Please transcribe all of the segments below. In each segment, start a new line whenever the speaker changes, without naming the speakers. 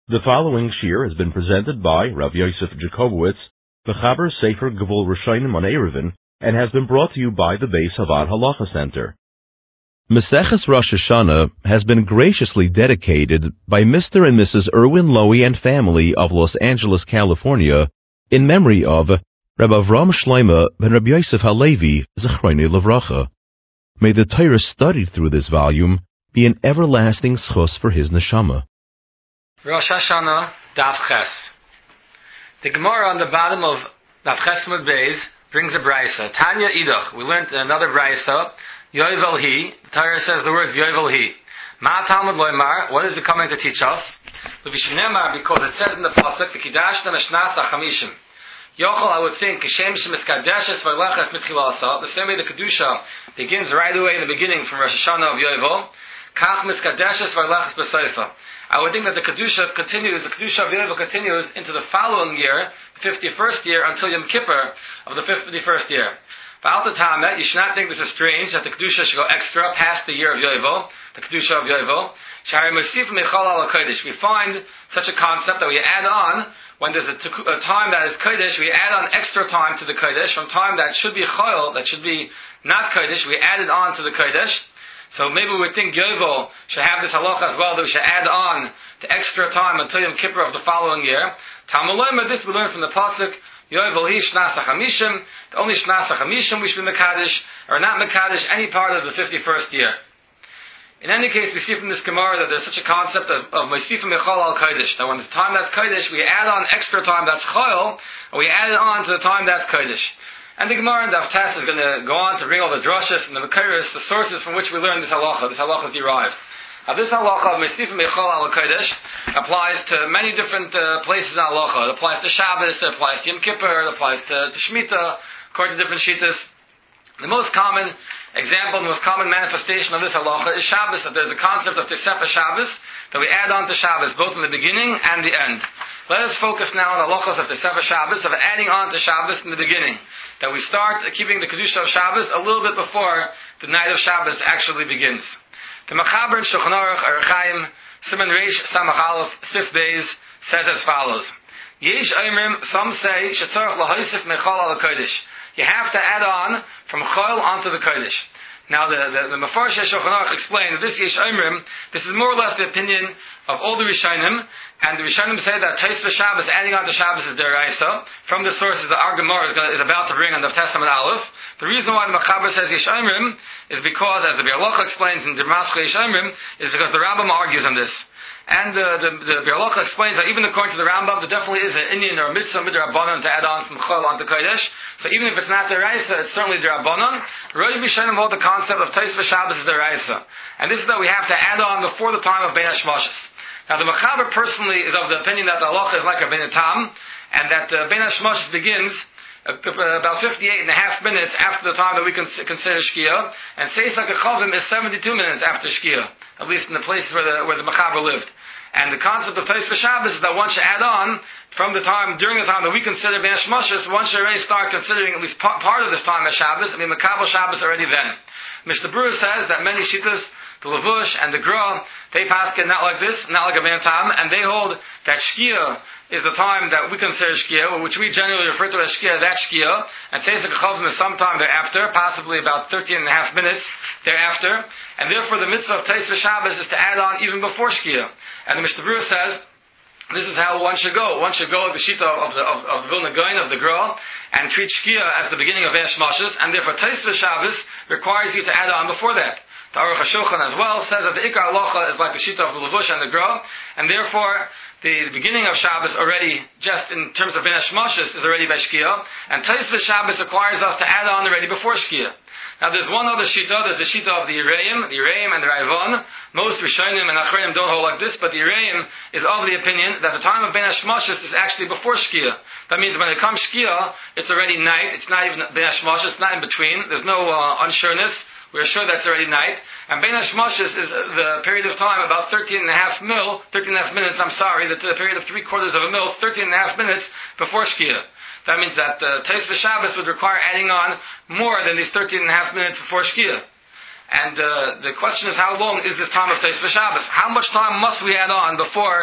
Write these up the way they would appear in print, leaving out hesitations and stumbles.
The following shir has been presented by Rav Yosef Jacobowitz, the Chaber Sefer Gevul Rishonim on Eruvin, and has been brought to you by the Beis Havad Halacha Center. Maseches Rosh Hashanah has been graciously dedicated by Mr. and Mrs. Irwin Lowy and family of Los Angeles, California, in memory of Reb Avram Shlomo ben Reb Yosef Halevi, Zechroni Levracha. May the Torah studied through this volume be an everlasting schus for his neshama.
Rosh Hashanah, Daf Ches. The Gemara on the bottom of Daf Ches Mud Beis brings a brisa. Tanya Idach. We learned another brisa. Yovel Hi. The Torah says the word Yovel Hi. Ma Talmud Loimar. What is it coming to teach us? L'vishinemar, because it says in the pasuk, V'kidashta Meshnas HaChamishim. Yochel, I would think, Kishem Shemiskadeshes V'lechas Mitchilasa. The same way the Kedusha begins right away in the beginning from Rosh Hashanah of Yovel. Kach Miskadeshes V'lechas B'Seifa. I would think that the Kedusha of Yovel continues into the following year, the 51st year, until Yom Kippur of the 51st year. You should not think this is strange that the Kedusha should go extra past the year of Yovel, the Kedusha of Yovel. We find such a concept that we add on, when there's a time that is Kodesh, we add on extra time to the Kodesh. From time that should be Chol, that should be not Kodesh, we add it on to the Kodesh. So maybe we think Yovel should have this halacha as well, that we should add on the extra time until Yom Kippur of the following year. Talmud this we learn from the pasuk, Yovel hi shnas hachamishim, only shnas hachamishim we should be mekadesh, or not mekadesh any part of the 51st year. In any case, we see from this Gemara that there's such a concept of Meisifim Echol al Kodesh, that when the time that's Kodesh, we add on extra time that's Chol, and we add it on to the time that's Kodesh. And the Gemara in Daf Tes is going to go on to bring all the drushes and the Mekiris, the sources from which we learn this halacha. This halacha is derived. Now, this halacha of Meisifim Echol al Kodesh applies to many different places in halacha. It applies to Shabbos, it applies to Yom Kippur, it applies to Shemitah, according to different shittas. The most common example, the most common manifestation of this halacha is Shabbos, that there's a concept of Tosefes Shabbos that we add on to Shabbos, both in the beginning and the end. Let us focus now on the halachos of Tosefes Shabbos, of adding on to Shabbos in the beginning. That we start keeping the Kedusha of Shabbos a little bit before the night of Shabbos actually begins. The Mechaber in Shulchan Aruch Orach Chaim, Siman Reish Samach Aleph, Sif Beis, says as follows. Yesh Oimrim, some say, Shetzorach Lahoisif Mechol al Kodesh. You have to add on from Chol onto the Kodesh. Now, the Mefarshei Shulchan Aruch explained that this Yesh Oimrim, this is more or less the opinion of all the Rishonim, and the Rishonim say that Tosefes Shabbos, adding on to Shabbos, is deraisa. From the sources that our Gemara is about to bring on the Testament Aleph. The reason why the Mechaber says Yesh Oimrim is because, as the Biur Halacha explains in the Maschil Yesh Oimrim, is because the Rambam argues on this. And the Biur Halacha explains that even according to the Rambam, there definitely is an Indian or a mitzvah midrabanan to add on from Chol onto Kodesh. So even if it's not deraisa, it's certainly derabanan. Rosh Hashanah hold the concept of Tosefes Shabbos is deraisa, and this is that we have to add on before the time of Bein Hashmashos. Now the Mechaber personally is of the opinion that the halacha is like a Bein Tam, and that Bein Hashmashos begins about 58 and a half minutes after the time that we consider Shkia, and Seis HaKachavim is 72 minutes after Shkia, at least in the places where the Mechaber lived. And the concept of Tosefes Shabbos is that one should add on during the time that we consider Bein Hashmashos, one should already start considering at least part of this time as Shabbos. Makabel Shabbos already then. Mr. Brewer says that many shittas, the Levush and the Gra, they paskin not like this, not like a Bein Tam, and they hold that Shkia is the time that we consider Shkia, which we generally refer to as Shkia, that's Shkia, and Seis HaKachavim is sometime thereafter, possibly about 13 and a half minutes thereafter, and therefore the mitzvah of Tosefes Shabbos is to add on even before Shkia. And the Mr. Brewer says, this is how one should go. One should go with the shita of the Vilna Gaon, of the Gra, and treat Shkia as the beginning of Bein Hashmashos, and therefore Tosefes Shabbos requires you to add on before that. The Aruch HaShulchan as well says that the Ikar Halacha is like the shita of the Levush and the Gra, and therefore the beginning of Shabbos already, just in terms of Bein Hashmashos, is already by Shkia, and Tosefes Shabbos requires us to add on already before Shkia. Now there's one other shita, there's the shita of the Yereim and the Raivon. Most Rishonim and Achronim don't hold like this, but the Yereim is of the opinion that the time of Bein Hashmashos is actually before Shkia. That means when it comes Shkia, it's already night, it's not even Bein Hashmashos, it's not in between, there's no unsureness. We're sure that's already night. And Bein Hashmashos is the period of time, about 13 and a half minutes, the period of 3/4 of a mil, 13 and a half minutes before Shkia. That means that Tosefes Shabbos would require adding on more than these 13 and a half minutes before Shkia. And the question is, how long is this time of Tosefes Shabbos? How much time must we add on before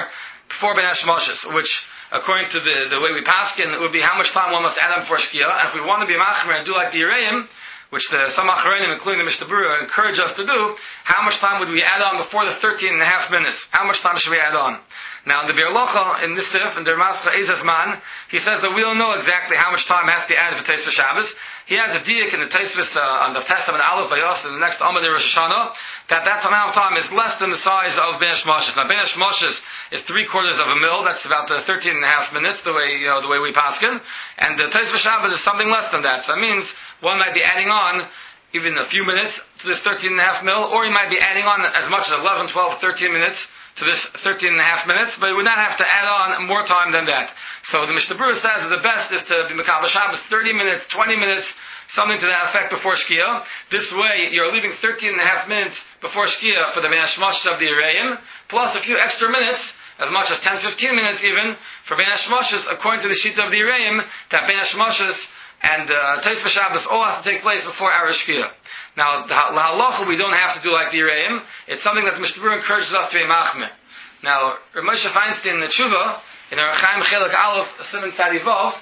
before Ben Hashmoshes, which, according to the way we paskin, it would be how much time one must add on before Shkia. And if we want to be machmer and do like the Yereim, which some Achronim, including the Mishnah Berurah, encourage us to do, how much time would we add on before the 13 and a half minutes? How much time should we add on? Now, in the Bir Locha, in this Sif, in the Ramascha Ezaz Man, he says that we don't know exactly how much time has to be added for Tosfos Shabbos. He has a diak in the Tosfos on the Testament Aleph Bayos in the next Amud in Rosh Hashanah, that amount of time is less than the size of Ben Hashmoshes. Now, Ben Hashmoshes is 3/4 of a mil. That's about 13 and a half minutes, the way we paskin. And the Tosfos Shabbos is something less than that. So that means one might be adding on even a few minutes to this 13 and a half mil, or he might be adding on as much as 11, 12, 13 minutes to this 13 and a half minutes, but he would not have to add on more time than that. So the Mishnah Berurah says that the best is to be Mekabel Shabbos 30 minutes, 20 minutes, something to that effect before Shkia. This way, you're leaving 13 and a half minutes before Shkia for the Ben Hashmoshes of the Yereim, plus a few extra minutes, as much as 10, 15 minutes even, for Ben Hashmoshes, according to the Shita of the Yereim, that Ben Hashmoshes and Tosfos Shabbos all have to take place before our Shkia. Now, the halacha we don't have to do like the Yereim. It's something that the Mishnah Berurah encourages us to be machmir. Now, Rav Moshe Feinstein in the Tshuva, in Orach Chaim Chelek Aleph, Siman Tzadivov,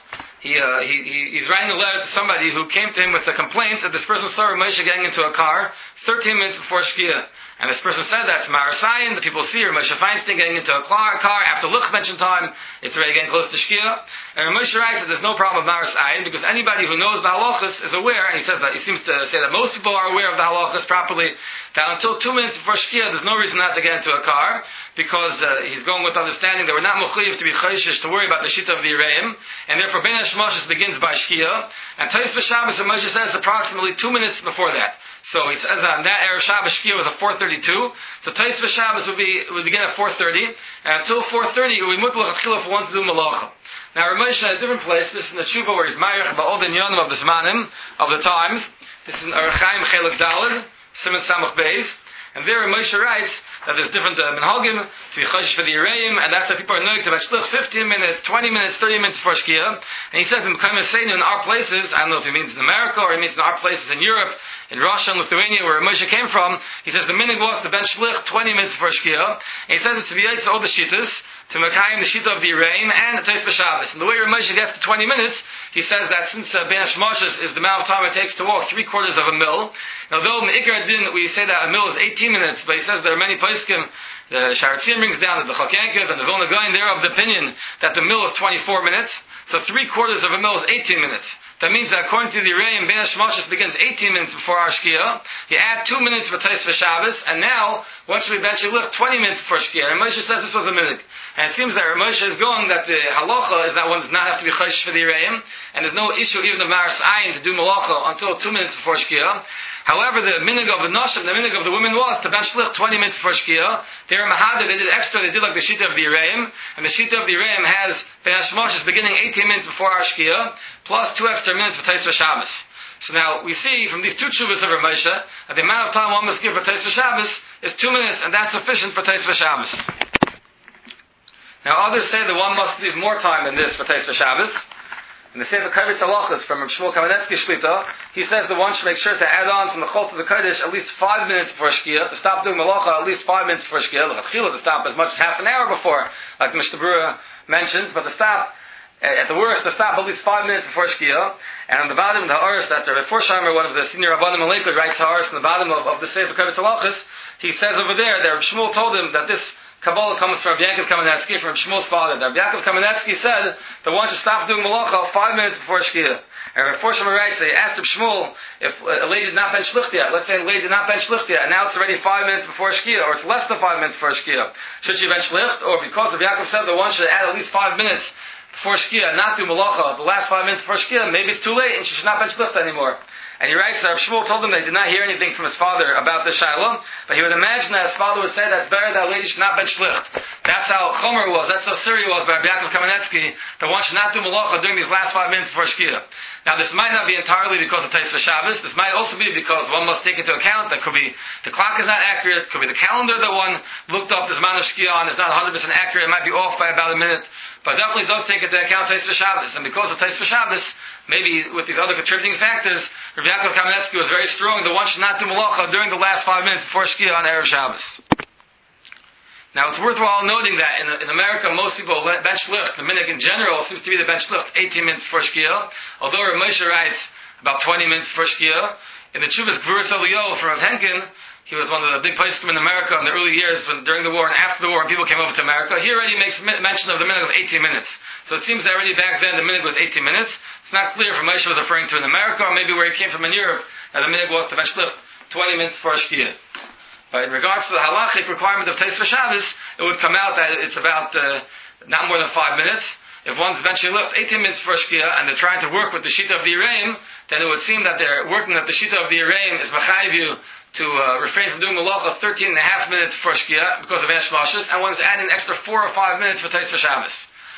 he's writing a letter to somebody who came to him with a complaint that this person saw Rav Moshe getting into a car 13 minutes before Shkia. And this person said that's Marasayan, the people see Rav Moshe Feinstein getting into a car after Luch mention time, it's already getting close to Shkia. And Rav Moshe writes that there's no problem with Marasayan, because anybody who knows the halachas is aware, and he says that, he seems to say that most people are aware of the halachas properly, that until 2 minutes before Shkia, there's no reason not to get into a car, because he's going with understanding that we're not mechuyev to be chayshish, to worry about the shita of the Yereim, and therefore Ben Hashmoshes begins by Shkia, and Tosfos Shabbos, Rav Moshe says, approximately 2 minutes before that. So he says that on that Erev Shabbos Shkia was at 4:32. So Tosfos Shabbos would begin at 4:30, and until 4:30 it would be mutlach atchila for one to do malacha. Now Rav Moshe at a different place. This is in the Tshuva where he's ma'arich ba'ol dinyanim of the zmanim of the times. This is in Orach Chaim Chelek Daled, Siman Samach Beis, and there Rav Moshe writes that there's different minhagim to be chayshish for the Yereim, and that's why people are knowing to shlich 15 minutes, 20 minutes, 30 minutes before Shkia. And he says in our places, I don't know if he means in America or he means in our places in Europe, in Russia and Lithuania, where Moshe came from, he says the minhag was to bench shlich 20 minutes before Shkia. And he says it's to be all the shittas, to Mekayim the shita of the Yereim and the Tosfos Shabbos. And the way Moshe gets to 20 minutes, he says that since Ben Hashmoshes is the amount of time it takes to walk 3/4 of a mil, and although Me'ikar Din we say that a mil is 18 minutes, but he says there are many poskim, the Sharatzim brings down that the Chok Yankiv and the Vilna Gaon, they're of the opinion that the mil is 24 minutes, so 3/4 of a mil is 18 minutes. That means that according to the Yereim, Ben Hashmoshes begins 18 minutes before our Shkia. You add 2 minutes for Tosfos Shabbos, and now, once we eventually lift 20 minutes before Shkia, and Moshe says this was a minhag. And it seems that Moshe is going that the halacha is that one does not have to be chayshish for the Yereim, and there's no issue even of Maras Ayin to do malacha until 2 minutes before Shkia. However, the minhag of the nashim, the minhag of the women was to bench shlich 20 minutes before Shkia. They were mahadeh, they did extra, they did like the shita of the Yereim, and the shita of the Yereim has Ben Hashmoshes beginning 18 minutes before our Shkia, plus 2 extra minutes for Tosfos Shabbos. So now, we see from these two tshuvas of Rav Moshe, that the amount of time one must give for Tosfos Shabbos is 2 minutes, and that's sufficient for Tosfos Shabbos. Now, others say that one must leave more time than this for Tosfos Shabbos. In the Sefer Kovetz Halachos from Rav Shmuel Kamenetsky Shlita, he says that one should make sure to add on from the Chol to the Kodesh at least 5 minutes before Shkia, to stop doing Malacha at least 5 minutes before Shkia, to stop as much as half an hour before, like the Mishnah Berurah mentions, but to stop, at the worst, to stop at least 5 minutes before Shkia. And on the bottom of the Ha'aris, that Rav Forsheimer, one of the senior Rabbanim in Lakewood, writes Ha'aris on the bottom of the Sefer Kovetz Halachos, he says over there that Rav Shmuel told him that this Kabbalah comes from Yaakov Kamenetsky, from Shmuel's father. That Yaakov Kamenetsky said that one should stop doing malacha 5 minutes before Shkia. And Rav Forsheimer writes, they asked Rav Shmuel if a lady did not bench shlicht yet. Let's say a lady did not bench shlicht yet, and now it's already 5 minutes before Shkia, or it's less than 5 minutes before Shkia. Should she bench shlicht? Or because of Yaakov said that one should add at least 5 minutes before Shkia, not do malacha the last 5 minutes before Shkia, maybe it's too late and she should not bench shlicht anymore. And he writes that Rav Shmuel told him that he did not hear anything from his father about this Shiloh, but he would imagine that his father would say that's better that a lady should not bench shlicht. That's how Chomer was, that's how Siri was by Yaakov Kamenetsky, that one should not do malacha during these last 5 minutes before Shkia. Now this might not be entirely because of Tosfos Shabbos, this might also be because one must take into account that could be the clock is not accurate, could be the calendar that one looked up this amount of Shkia on is not 100% accurate, it might be off by about a minute, but definitely does take into account Tosfos Shabbos, and because of Tosfos Shabbos, maybe with these other contributing factors, Rabbi Yaakov Kamenetsky was very strong that one should not do malacha during the last 5 minutes before Shkia on Erev Shabbos. Now it's worthwhile noting that in America, most people bench lift. The minhag in general seems to be the bench lift 18 minutes before Shkia. Although Rav Moshe writes about 20 minutes before Shkia. In the Chuvas Gvuras Eliyahu from Rav Henkin, he was one of the big places in America in the early years during the war and after the war when people came over to America. He already makes mention of the minhag of 18 minutes. So it seems that already back then the minhag was 18 minutes. It's not clear if Moshe was referring to in America or maybe where he came from in Europe, that the minhag was to bench lift 20 minutes before Shkia. But in regards to the halachic requirement of Tais Shabbos, it would come out that it's about not more than 5 minutes. If one's benching lift 18 minutes before Shkia and they're trying to work with the Shita of the Yereim, then it would seem that they're working that the Shita of the Yereim is mechayiv you to refrain from doing malacha 13 and a half minutes before Shkia because of Esh Mashas, and one's adding an extra 4 or 5 minutes for Tais Shabbos.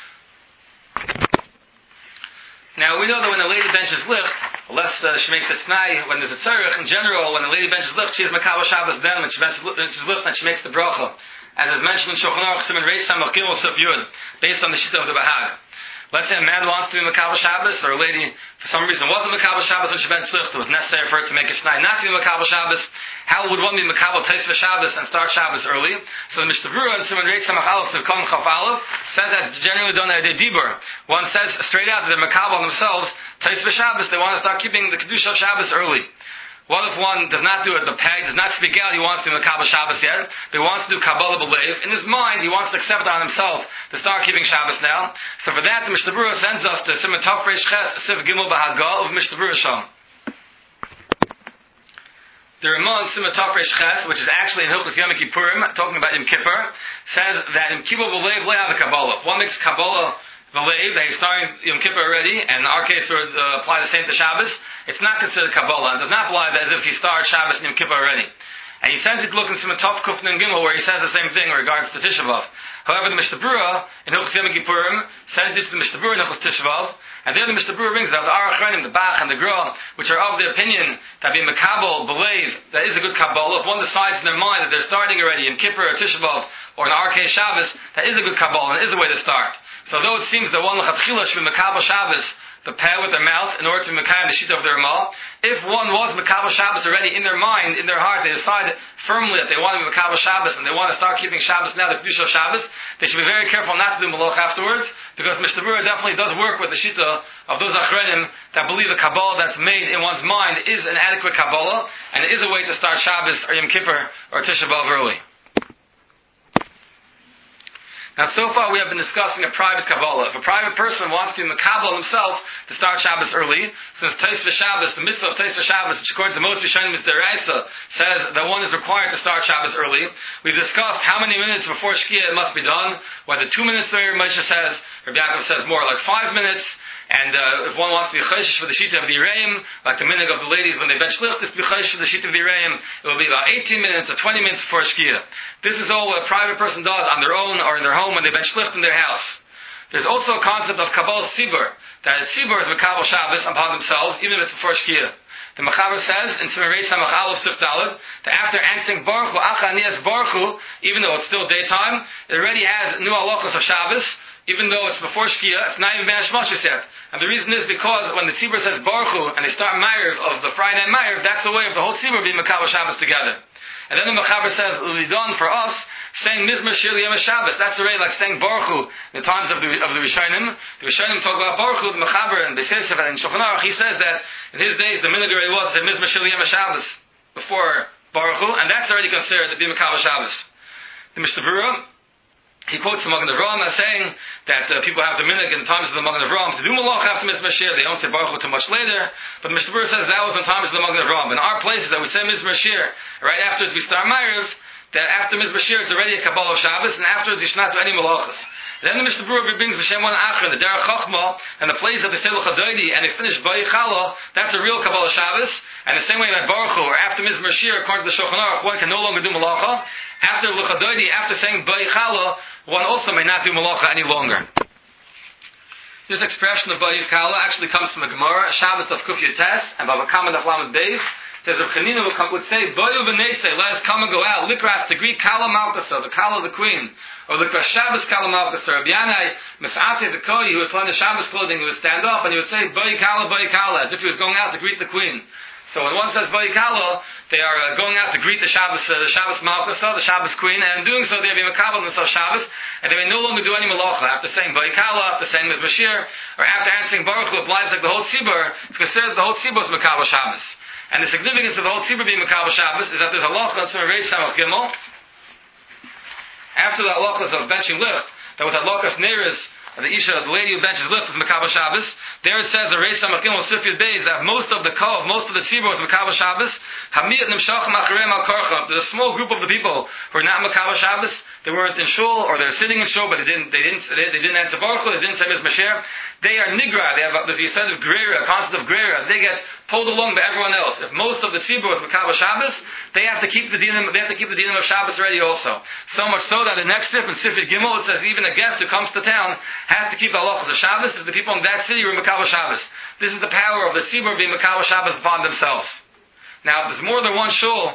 Now we know that when a lady benches lift, unless she makes it tnai, when there's a tzarech, in general, when a lady benches lift, she is makabel Shabbos then, when she benches lift, and she makes the bracha. As is mentioned in Shulchan Aruch, Siman Reish Samach Gimel Suf Yud, based on the Shita of the Bahag. Let's say a man wants to be makabel Shabbos, or a lady, for some reason, wasn't makabel Shabbos when she benches lift, it was necessary for her to make it tnai not to be makabel Shabbos. How would one be makabel Tais Shabbos and start Shabbos early? So the Mishnah Berurah in Siman Reish Samach Aleph Sivkon Chaf Aleph says that it's generally done at a dibur. One says straight out that they're makabel themselves Tais Shabbos. They want to start keeping the kedusha of Shabbos early. What if one does not do it? The peg does not speak out. He wants to do makabel Shabbos yet, but he wants to do Kabbalah B'Leiv. In his mind, he wants to accept it on himself to start keeping Shabbos now. So for that, the Mishnah Berurah sends us to Siman Tov Reish Ches Siv Gimel B'Haga of Mishnah Berurah Sham. The Ramah in Siman Tov Reish Ches, which is actually in Hilchos Yom Kippurim, talking about Yom Kippur, says that in Kibbutz B'Leiv Lei have a Kabbalah. If one makes Kabbalah B'Leiv, that he's starting Yom Kippur already, and in our case would apply the same to Shabbos, it's not considered Kabbalah. It does not apply as if he started Shabbos and Yom Kippur already. And he sends it to look in Siman Tov Kuf Nun Gimel, where he says the same thing in regards to Tisha B'Av. However, the Mishnah Berurah in Hilchos Yom Kippurim sends it to the Mishnah Berurah in Hilchos Tisha B'Av, and there the Mishnah Berurah brings that the Arachronim, the Bach, and the Gra, which are of the opinion that being Makabel, B'Leiv, that is a good Kabbalah. If one decides in their mind that they're starting already in Kippur or Tisha B'Av, or in our case Shabbos, that is a good Kabbalah, and it is a way to start. So though it seems that one L'chatchila should be Makabel Shabbos, the peh with their mouth, in order to mekayim the shita of their Ramah. If one was Makabel Shabbos already in their mind, in their heart, they decide firmly that they want to be Makabel Shabbos and they want to start keeping Shabbos now, the kedusha of Shabbos, they should be very careful not to do malach afterwards, because Mishnah Berurah definitely does work with the shita of those achrenim that believe the Kabbalah that's made in one's mind is an adequate Kabbalah, and it is a way to start Shabbos or Yom Kippur or Tisha B'Av early. Now, so far we have been discussing a private Kabbalah. If a private person wants to be Makabel himself to start Shabbos early, since Tais Shabbos, the mitzvah of Tais Shabbos, which according to most Rishonim is Deraisa, says that one is required to start Shabbos early. We've discussed how many minutes before Shkia it must be done, whether 2 minutes there, Moshe says, Rabbi Yaakov says more like 5 minutes. And if one wants to be chayshish for the Shita of the Yereim, like the minhag of the ladies when they bench lift, is to be chayshish for the Shita of the Yereim, it will be about 18 minutes or 20 minutes before Shkia. This is all what a private person does on their own or in their home when they bench lift in their house. There's also a concept of Kabbalah Sibur, that Sibur is Makabel Shabbos upon themselves, even if it's before Shkia. The Mechaber says in Siman Reish Samach Aleph Sif Daled that after answering Baruch Hu Acha Anias Baruch Hu, even though it's still daytime, it already has new halachos of Shabbos. Even though it's before Shkia, it's not even Ben Shmashis yet. And the reason is because when the Tzibur says Baruch Hu, and they start Ma'ariv of the Friday night Ma'ariv, that's the way of the whole Tzibur being Makabel Shabbos together. And then the Mechaber says, Lidon for us, saying Mizmor Shir Yom Shabbos, that's already like saying Baruch Hu in the times of the Rishonim. The Rishonim talk about Baruch Hu, the Mechaber, and Beis Yosef, and in Shulchan Aruch, he says that in his days the minhag was to say Mizmor Shir Yom Shabbos before Baruch Hu, and that's already considered to be Makabel Shabbos. The Mishnah Berurah, he quotes the Magen Avraham as saying that people have the minhag in the times of the Magen Avraham to do malach after Mizmor Shir. They don't say Baruch Hu too much later. But the Mishnah Berurah says that was in the times of the Magen Avraham. In our places that we say Mizmor Shir right after we start Ma'ariv, that after Mizmor Shir it's already a Kabbalah of Shabbos, and afterwards you should not do any malachas. Then the Mishnah Berurah brings B'Shem One Acher, the Derech Chochma, and the place that they say L'Chadoidi, and they finish Bayi Chala, that's a real Kabbalah Shabbos. And the same way that Baruch Hu, or after Mizmor Shir, according to the Shulchan Aruch, one can no longer do malacha. After L'Chadoidi, after saying Bayi Chala, one also may not do malacha any longer. This expression of Bayi Chala actually comes from the Gemara, Shabbos of Kuf Yotes, and Bava Kama Daf Lamed Beis. Says Rav Chanina would say, Boyu v'neisei, let us come and go out. Likras, the Greek Kala Malkasa, the Kala, the Queen. Or Likras Shabbos Kala Malkasa. Rabbi Yanai, Mesate the Koyi, who would put on the Shabbos clothing, he would stand up and he would say, Boyu Kala, as if he was going out to greet the Queen. So when one says Bayikala, they are going out to greet the Shabbos Malkusa, the Shabbos Queen, and in doing so they are being Makabal themselves Shabbos, and they may no longer do any Malacha. After saying Bayikala, after saying Mizmashir, or after answering Baruch Hu applies like the whole Tzibur, it's considered the whole Tzibur is Makabal Shabbos. And the significance of the whole Tzibur being Makabal Shabbos is that there's a halacha in Tzimmer Reish Samach Gimel. After the halachas of benching lift, that with halachas neiris, the lady who benches lift is Makabal Shabbos. There it says, the Reish Samach Gimel Sifyud Beis, that most of the tzibur is Makabal Shabbos. Hamiyat Nimshach Macharem Al Karcha. There's a small group of the people who are not Makabal Shabbos. They weren't in shul, or they're sitting in shul, but they didn't answer Baruch Hu, they didn't say Mizmashir. They are nigra. They have the yesod of greira, a concept of greira. They get pulled along by everyone else. If most of the tzibur is Makabal Shabbos, they have to keep the dinim of Shabbos ready also. So much so that the next step in Sifid Gimel, it says even a guest who comes to town has to keep the halachas of Shabbos, if the people in that city are Makabal Shabbos. This is the power of the tzibur being Makabal Shabbos upon themselves. Now, if there's more than one shul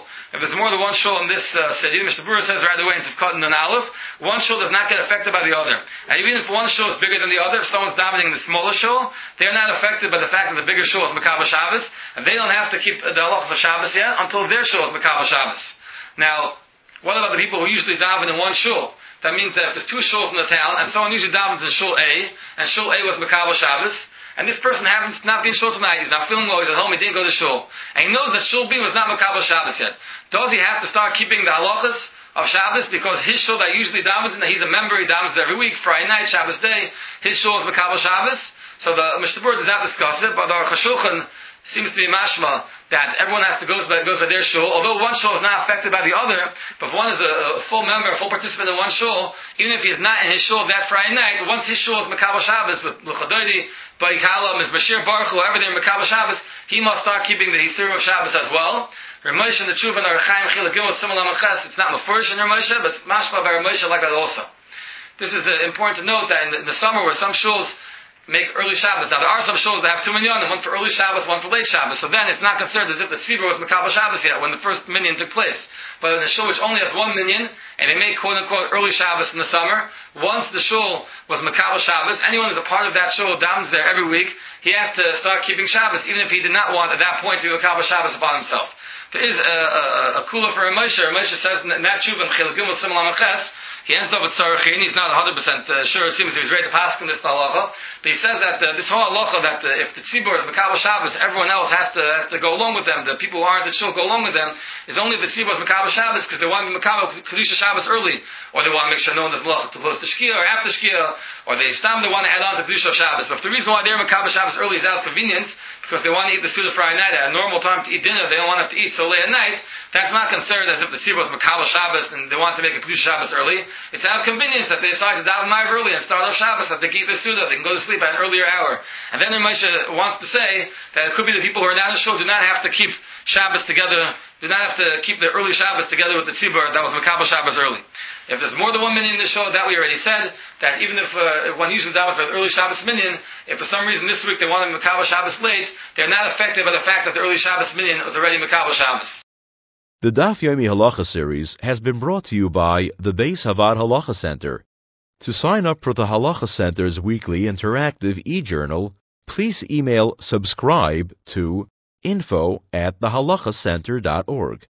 in this city, Mr. Brewer says right away in Tifkat and Aleph, one shul does not get affected by the other. And even if one shul is bigger than the other, if someone's dominating the smaller shul, they're not affected by the fact that the bigger shul is Makabal Shabbos, and they don't have to keep the halachas of Shabbos yet until their shul is Makabal Shabbos. Now, what about the people who usually daven in one shul? That means that if there's two shuls in the town, and someone usually davens in shul A, and shul A was Makabal Shabbos, and this person happens to not be in shul tonight, he's not feeling well, he's at home, he didn't go to shul, and he knows that shul B was not Makabal Shabbos yet. Does he have to start keeping the halachas of Shabbos because his shul that usually davens in, he's a member, he davens every week, Friday night, Shabbos day, his shul is Makabal Shabbos? So the Mishnah Berurah does not discuss it, but the Aruch HaShulchan seems to be mashma that everyone has to goes by their shul. Although one shul is not affected by the other, but if one is a full member, a full participant in one shul, even if he is not in his shul that Friday night, once his shul is Makabal Shabbos with Luchadodi, Bayikala, Mizmashir, Baruch Hu, whoever they're Makabal Shabbos, he must start keeping the Yisurim of Shabbos as well. Ramesh and the Tshuva and Arachaim Chilek Gimel similar Maches, it's not Mefurish in Ramesh, but mashma by Ramesh like that also. This is important to note that in the summer where some shuls make early Shabbos. Now, there are some shuls that have two minyanim, one for early Shabbos, one for late Shabbos. So then it's not considered as if the tzibur was Makabal Shabbos yet, when the first minyan took place. But in a shul which only has one minyan, and they make quote-unquote early Shabbos in the summer, once the shul was Makabal Shabbos, anyone who's a part of that shul davens there every week, he has to start keeping Shabbos, even if he did not want at that point to be Makabal Shabbos upon himself. There is a kula for Ramoshe. Ramoshe says in that Tshuva in Chilek Gimel Simul Amaches, he ends up with Tzarachin. He's not 100% sure. It seems he was ready to pass on this halacha. But he says that this whole halacha that if the tzibur is Makabal Shabbos, everyone else has to go along with them. The people who aren't at shul go along with them. Is only if the tzibur is Makabal Shabbos because they want to be Makabal Kedusha Shabbos early, or they want to make sure no one does malacha to close to Shkia or after Shkia, or they want to add on to Kedusha Shabbos. But if the reason why they're Makabal Shabbos early is out of convenience, because they want to eat the Suda Friday night at a normal time to eat dinner, they don't want to have to eat so late at night, that's not considered as if the tzibur is Makabal Shabbos and they want to make a Kedusha Shabbos early. It's out of convenience that they decide to daven Ma'ariv early and start off Shabbos, that they keep the Suda, they can go to sleep at an earlier hour. And then Moshe wants to say that it could be the people who are not in shul do not have to keep Shabbos together, do not have to keep the early Shabbos together with the tzibur that was Makabal Shabbos early. If there's more than one minyan in the shul, that we already said, that even if one usually davens for the early Shabbos minyan, if for some reason this week they want to Makabal Shabbos late, they're not affected by the fact that the early Shabbos minyan was already Makabal Shabbos.
The Daf Yomi Halacha series has been brought to you by the Beis Havad Halacha Center. To sign up for the Halacha Center's weekly interactive e-journal, please email subscribe to info@thehalachacenter.org.